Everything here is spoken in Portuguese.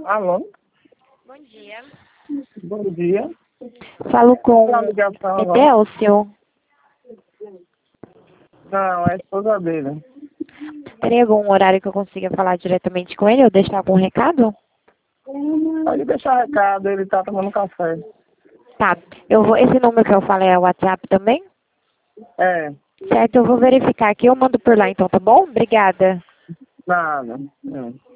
Alô? Bom dia. Bom dia. Falo com Uma ligação agora. Edelcio. Não, é a esposa dele. Teria algum horário que eu consiga falar diretamente com ele ou deixar algum recado? Pode deixar recado, ele tá tomando café. Tá. Esse número que eu falei é o WhatsApp também? É, Certo, eu vou verificar aqui. Eu mando por lá então, tá bom? Obrigada. nada. Não.